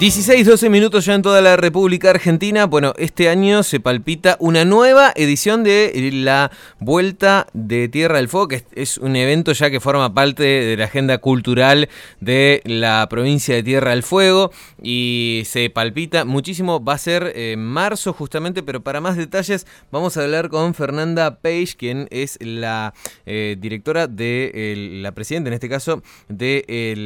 16-12 minutos ya en toda la República Argentina. Bueno, este año se palpita una nueva edición de la Vuelta de Tierra del Fuego, que es un evento ya que forma parte de la agenda cultural de la provincia de Tierra del Fuego y se palpita muchísimo. Va a ser en marzo justamente, pero para más detalles vamos a hablar con Fernanda Page, quien es la directora la presidenta en este caso del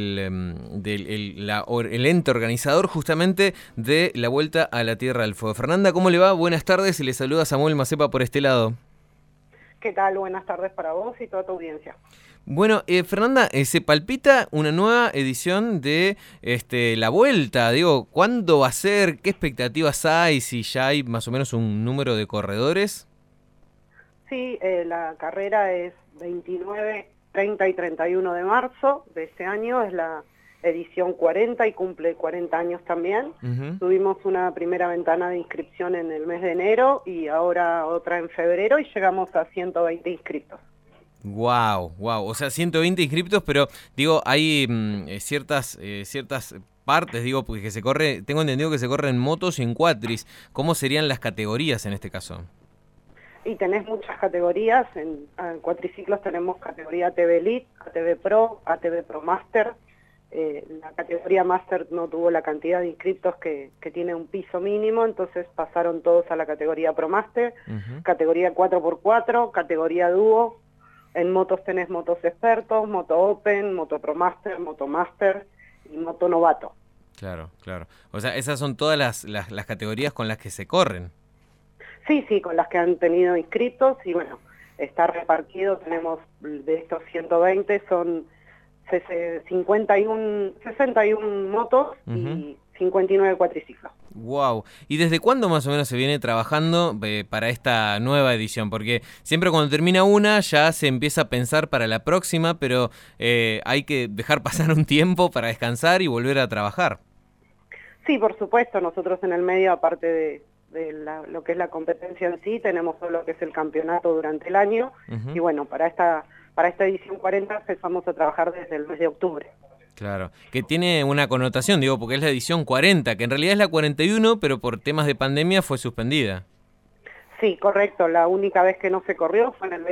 ente organizador justamente de la Vuelta a la Tierra del Fuego. Fernanda, ¿cómo le va? Buenas tardes, y le saluda Samuel Macepa por este lado. ¿Qué tal? Buenas tardes para vos y toda tu audiencia. Bueno, Fernanda, se palpita una nueva edición de la Vuelta. Digo, ¿cuándo va a ser? ¿Qué expectativas hay? Si ya hay más o menos un número de corredores. Sí, la carrera es 29, 30 y 31 de marzo de este año, es la edición 40 y cumple 40 años también. Tuvimos una primera ventana de inscripción en el mes de enero y ahora otra en febrero y llegamos a 120 inscritos. Wow. O sea, 120 inscriptos, pero digo, hay ciertas partes, digo, porque tengo entendido que se corre en motos y en cuatris. ¿Cómo serían las categorías en este caso? Y tenés muchas categorías, en cuatriciclos tenemos categoría ATV Elite, ATV Pro, ATV Pro Master. La categoría Master no tuvo la cantidad de inscriptos que tiene un piso mínimo, entonces pasaron todos a la categoría Pro Master, categoría 4x4, categoría Dúo. En motos tenés motos expertos, moto Open, moto Pro Master, moto Master y moto Novato. Claro. O sea, esas son todas las categorías con las que se corren. Sí, con las que han tenido inscritos y bueno, está repartido, tenemos de estos 120 son 61 motos y 59 cuatriciclos. Wow. ¿Y desde cuándo más o menos se viene trabajando para esta nueva edición? Porque siempre cuando termina una ya se empieza a pensar para la próxima, pero hay que dejar pasar un tiempo para descansar y volver a trabajar. Sí, por supuesto, nosotros en el medio, aparte de lo que es la competencia en sí, tenemos todo lo que es el campeonato durante el año y bueno, para esta edición 40 empezamos a trabajar desde el mes de octubre. Claro, que tiene una connotación, digo, porque es la edición 40, que en realidad es la 41, pero por temas de pandemia fue suspendida. Sí, correcto, la única vez que no se corrió fue en el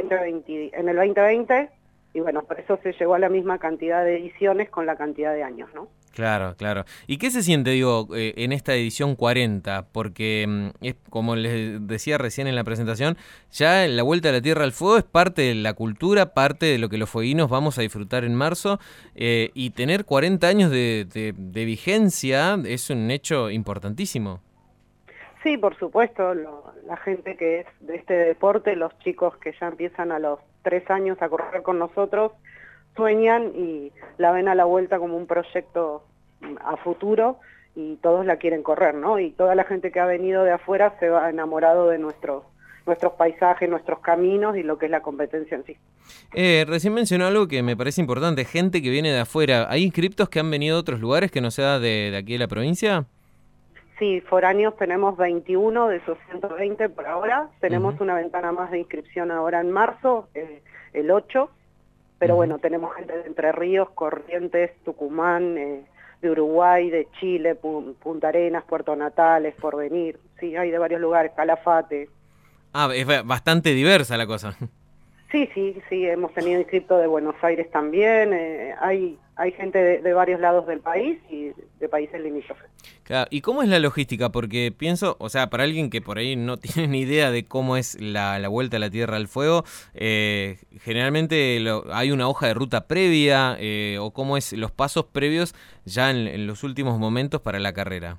2020 y bueno, por eso se llegó a la misma cantidad de ediciones con la cantidad de años, ¿no? Claro. ¿Y qué se siente, digo, en esta edición 40? Porque es como les decía recién en la presentación, ya la Vuelta a la Tierra del Fuego es parte de la cultura, parte de lo que los fueguinos vamos a disfrutar en marzo, y tener 40 años de vigencia es un hecho importantísimo. Sí, por supuesto, la gente que es de este deporte, los chicos que ya empiezan a los 3 años a correr con nosotros, sueñan y la ven a la Vuelta como un proyecto a futuro y todos la quieren correr, ¿no? Y toda la gente que ha venido de afuera se va enamorado de nuestros paisajes, nuestros caminos y lo que es la competencia en sí. Recién mencionó algo que me parece importante, gente que viene de afuera. ¿Hay inscriptos que han venido de otros lugares que no sea de aquí de la provincia? Sí, foráneos tenemos 21 de esos 120 por ahora. Tenemos una ventana más de inscripción ahora en marzo, el 8. Pero bueno, tenemos gente de Entre Ríos, Corrientes, Tucumán, de Uruguay, de Chile, Punta Arenas, Puerto Natales, Porvenir. Sí, hay de varios lugares, Calafate. Ah, es bastante diversa la cosa. Sí, hemos tenido inscriptos de Buenos Aires también. Hay gente de varios lados del país y de países limítrofes. Claro, ¿y cómo es la logística? Porque pienso, o sea, para alguien que por ahí no tiene ni idea de cómo es la Vuelta a la Tierra del Fuego, generalmente hay una hoja de ruta previa o cómo es los pasos previos ya en los últimos momentos para la carrera.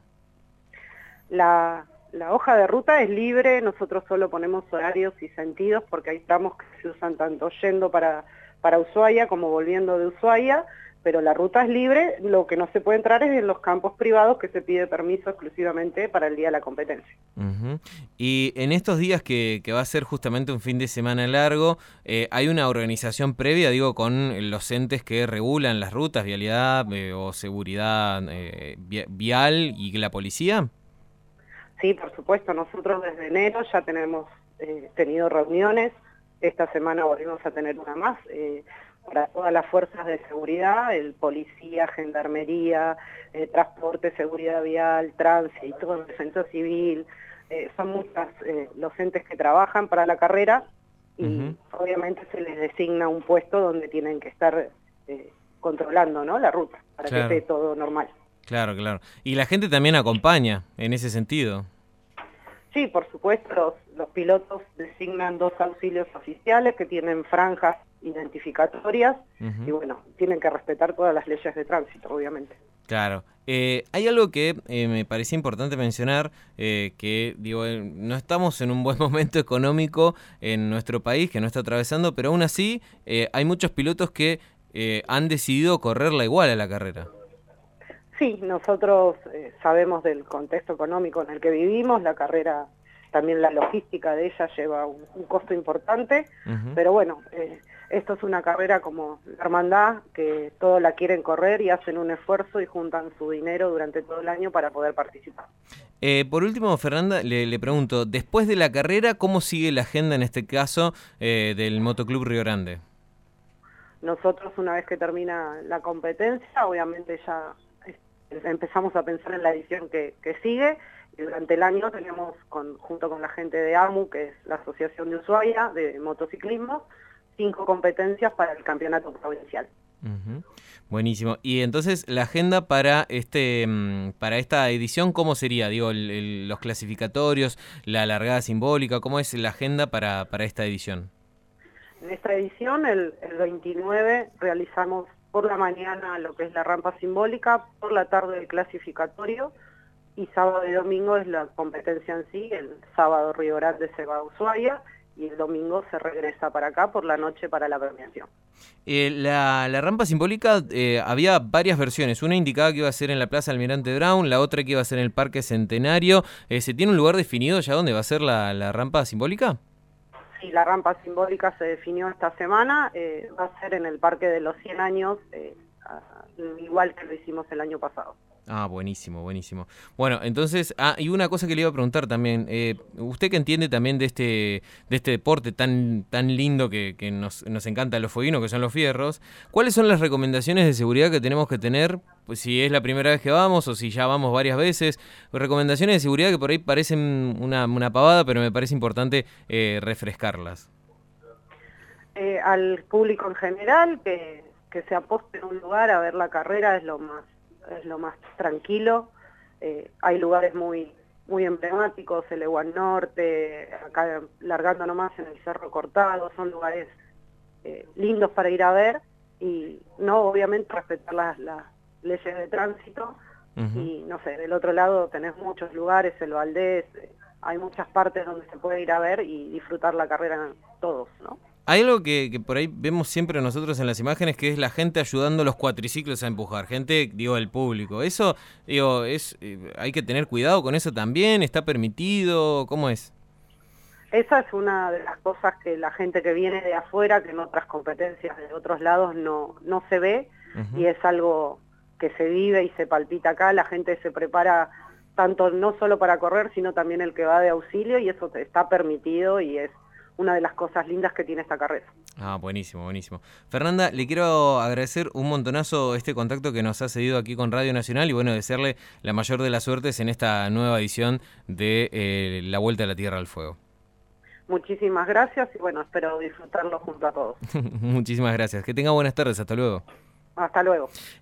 La hoja de ruta es libre, nosotros solo ponemos horarios y sentidos porque hay tramos que se usan tanto yendo para Ushuaia como volviendo de Ushuaia, pero la ruta es libre, lo que no se puede entrar es en los campos privados que se pide permiso exclusivamente para el día de la competencia. Y en estos días que va a ser justamente un fin de semana largo, ¿hay una organización previa, digo, con los entes que regulan las rutas, vialidad o seguridad vial y la policía? Sí, por supuesto, nosotros desde enero ya tenemos tenido reuniones, esta semana volvimos a tener una más, para todas las fuerzas de seguridad, el policía, gendarmería, transporte, seguridad vial, tránsito, defensa civil, son muchas los entes que trabajan para la carrera y obviamente se les designa un puesto donde tienen que estar controlando, ¿no?, la ruta para que esté todo normal. Claro, claro. Y la gente también acompaña en ese sentido. Sí, por supuesto, los pilotos designan 2 auxilios oficiales que tienen franjas identificatorias y bueno, tienen que respetar todas las leyes de tránsito, obviamente. Claro. Hay algo que me parecía importante mencionar, que digo, no estamos en un buen momento económico en nuestro país, que no está atravesando, pero aún así hay muchos pilotos que han decidido correrla igual a la carrera. Sí, nosotros sabemos del contexto económico en el que vivimos, la carrera, también la logística de ella lleva un costo importante, pero bueno, esto es una carrera como la hermandad, que todos la quieren correr y hacen un esfuerzo y juntan su dinero durante todo el año para poder participar. Por último, Fernanda, le pregunto, después de la carrera, ¿cómo sigue la agenda en este caso del Motoclub Río Grande? Nosotros, una vez que termina la competencia, obviamente ya empezamos a pensar en la edición que sigue, y durante el año tenemos, junto con la gente de AMU, que es la Asociación de Ushuaia de Motociclismo, 5 competencias para el campeonato provincial. Buenísimo. Y entonces, la agenda para esta edición, ¿cómo sería? Digo, los clasificatorios, la largada simbólica, ¿cómo es la agenda para esta edición? En esta edición, el 29, realizamos por la mañana lo que es la rampa simbólica, por la tarde el clasificatorio, y sábado y domingo es la competencia en sí. El sábado Río Grande se va a Ushuaia, y el domingo se regresa para acá por la noche para la premiación. La rampa simbólica, había varias versiones. Una indicaba que iba a ser en la Plaza Almirante Brown, la otra que iba a ser en el Parque Centenario. ¿Se tiene un lugar definido ya dónde va a ser la rampa simbólica? Sí, la rampa simbólica se definió esta semana, va a ser en el Parque de los 100 años, igual que lo hicimos el año pasado. Ah, buenísimo, buenísimo. Bueno, entonces, y una cosa que le iba a preguntar también, usted que entiende también de este deporte tan lindo que nos encanta a los fueguinos, que son los fierros, ¿cuáles son las recomendaciones de seguridad que tenemos que tener, pues si es la primera vez que vamos o si ya vamos varias veces? Recomendaciones de seguridad que por ahí parecen una pavada, pero me parece importante refrescarlas. Al público en general, que se aposte en un lugar a ver la carrera es lo más tranquilo. Hay lugares muy emblemáticos, el Eguán Norte, acá largando nomás en el Cerro Cortado, son lugares lindos para ir a ver, y no, obviamente, respetar las leyes de tránsito. Y no sé, del otro lado tenés muchos lugares, el Valdés, hay muchas partes donde se puede ir a ver y disfrutar la carrera todos, ¿no? Hay algo que por ahí vemos siempre nosotros en las imágenes, que es la gente ayudando a los cuatriciclos a empujar. Gente, digo, el público. Eso, digo, hay que tener cuidado con eso también. ¿Está permitido? ¿Cómo es? Esa es una de las cosas que la gente que viene de afuera, que en otras competencias de otros lados no se ve, y es algo que se vive y se palpita acá. La gente se prepara tanto no solo para correr, sino también el que va de auxilio, y eso está permitido y es una de las cosas lindas que tiene esta carrera. Ah, buenísimo, buenísimo. Fernanda, le quiero agradecer un montonazo este contacto que nos ha cedido aquí con Radio Nacional y bueno, desearle la mayor de las suertes en esta nueva edición de la Vuelta a la Tierra al Fuego. Muchísimas gracias y bueno, espero disfrutarlo junto a todos. Muchísimas gracias. Que tenga buenas tardes. Hasta luego. Hasta luego.